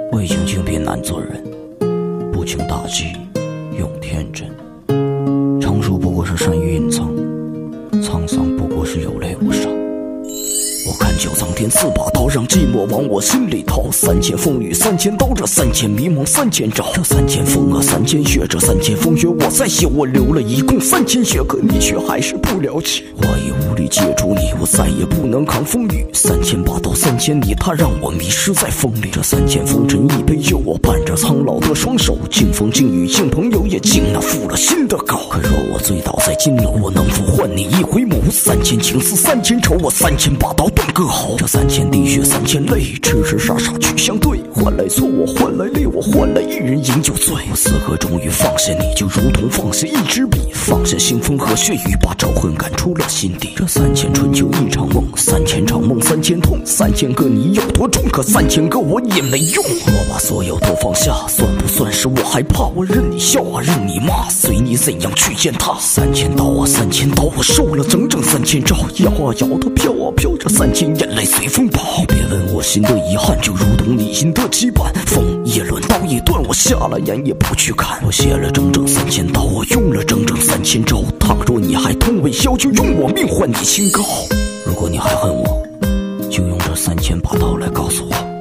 未经经变难做人，不经大计永天真。成熟不过是善于隐藏，沧桑不过是有泪无伤。我看旧苍天4把刀，让寂寞往我心里掏。3000风雨3000刀，这3000迷茫3000招，这3000风啊3000雪，这3000风雪我在写。我流了一共3000血，可你却还是不了解。我已无力接住你，我再也不能扛风雨。3000把刀3000你，它让我迷失在风里。这3000风尘一杯酒，我伴着苍老的双手，敬风敬雨敬朋友，也敬那负了心的狗。可若我醉倒在金楼，我能否换你一回眸？3000情丝3000愁，我3000把刀断割喉。这3000滴血3000泪，痴痴傻傻去相对，换来错我换来烈，我换来一人饮酒醉。我此刻终于放下你，就如同放下一支笔，放下腥风和血雨，把仇恨赶出了心底。这3000春秋一场梦，3000场梦3000痛，3000个你有多重，可3000个我也没用。我把所有都放下，算不算是我害怕？我任你笑啊任你骂，随你怎样去践踏。3000刀啊3000刀，我受了整整3000招，摇啊摇它飘啊飘，这3000眼泪随风跑。别问我心的遗憾，就如同你心的羁绊。风也乱刀也断，我瞎了眼也不去看。我写了整整3000刀，我用了整整3000招。倘若你还痛未消，就用我命换你清高。如果你还恨我，就用这3000把刀来告诉我。